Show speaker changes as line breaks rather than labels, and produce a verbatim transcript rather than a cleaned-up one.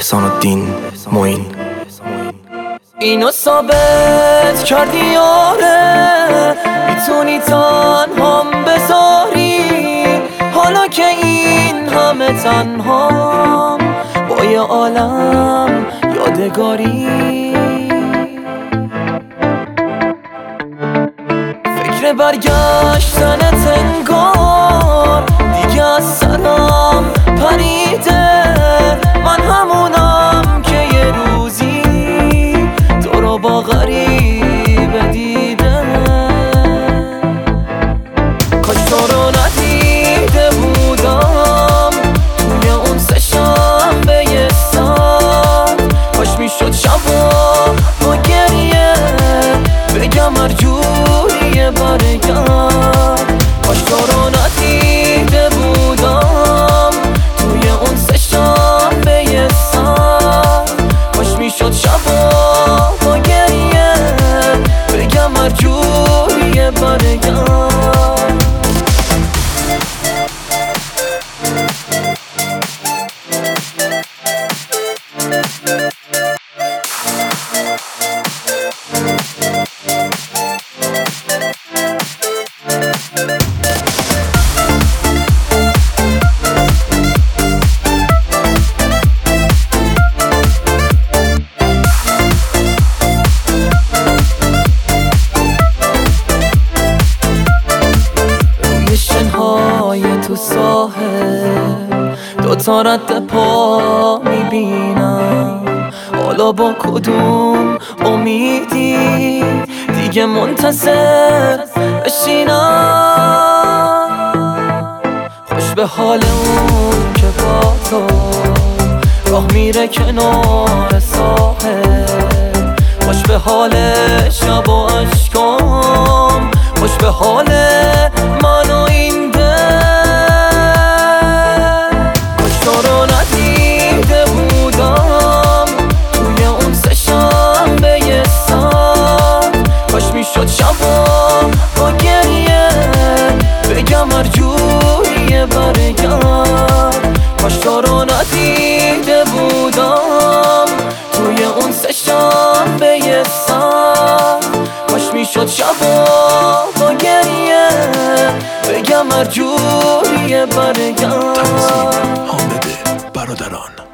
احسان الدین معین.
اینو ثابت کردی آره میتونی تنهام بذاری، حالا که این همه تنهام با یه عالم یادگاری. فکر برگشتنت انگار دیگه از سرم پریده، من همونم که یه روزی تو رو با غریبه دیده. کاش تو رو ندیده بودم توی اون سه شنبه یه ساعت، کاش میشد شبا با گریه بگم هر جوری برگرد. کاش تو رو ندیده بودم توی اون سه شنبه یه ساعت، کاش میشد شبا با گریه بگم هر جوری برگرد. تو ساحل دو تا رد پا میبینم، حالا با کدوم امیدی دیگه منتظر بشینم. خوش به حال اون که با تو راه میره کنار ساحل، خوش به حال شب و عشقام، خوش به حال من و این دل. کاش تو رو ندیده بودم توی اون سه شنبه یه ساعت، کاش میشد شبا با گریه بگم هر جوری برگرد. کاش تو رو ندیده بودم توی اون سه شنبه یه ساعت، کاش میشد شبا با گریه بگم هر جوری برگرد.
تنظیم حامد برادران.